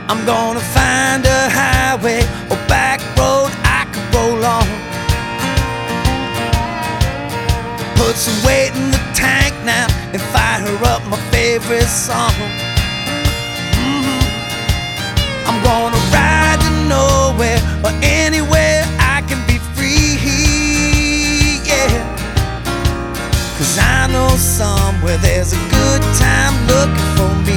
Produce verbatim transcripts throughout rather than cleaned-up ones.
I'm gonna find a highway or back road I can roll on. Put some weight in the tank now and fire up my favorite song. Mm-hmm. I'm gonna ride to nowhere or anywhere I can be free, yeah. Cause I know somewhere there's a good time looking for me.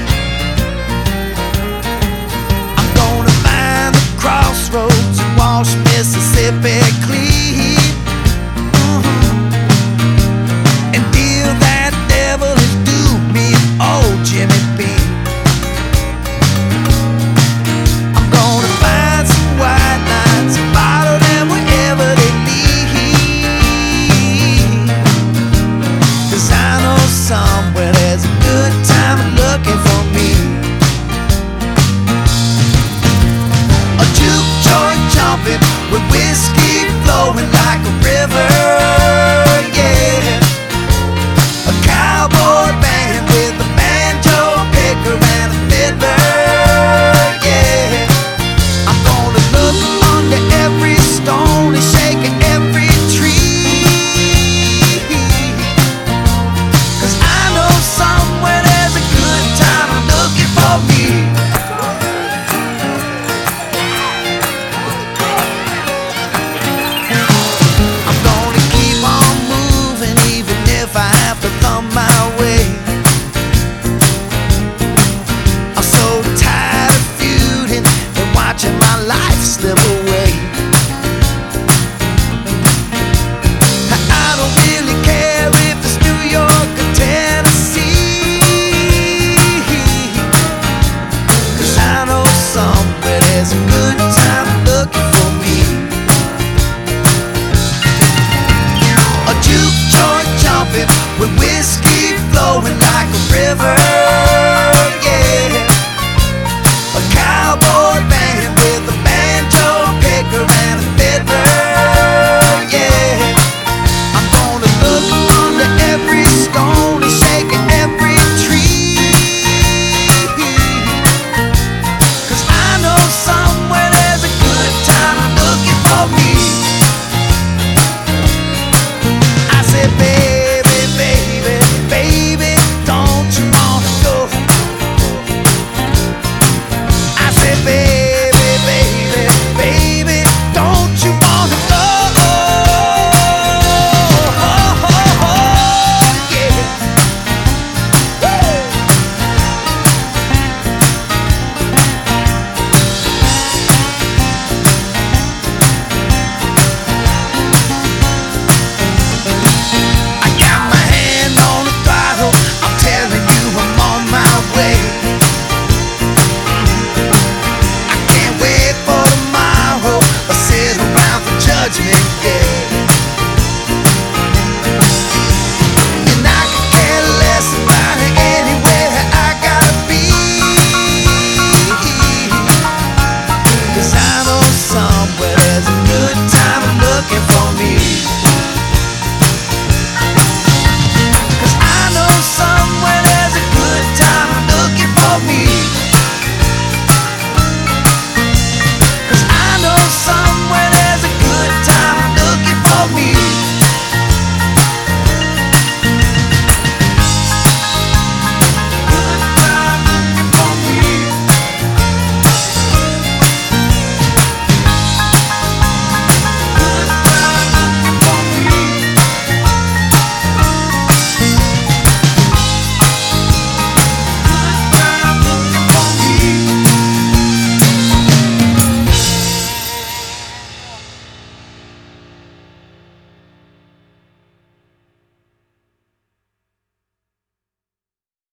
I'm gonna find the crossroads and wash Mississippi clean. Jimmy B. I'm gonna find some white lines and follow them wherever they lead. Cause I know somewhere there's a good time looking for me. A juke joint jumping with whiskey flowing like a river, yeah. A cowboy band with a and a fiddler, yeah. I'm gonna look under every stone and shake every tree. Cause I know somewhere there's a good time looking for me. I'm gonna keep on moving even if I have to thumb my way. Watching my life slip away. I don't really care if it's New York or Tennessee, cause I know somewhere there's a good time looking for me. A juke joint jumping with whiskey flowing like a river.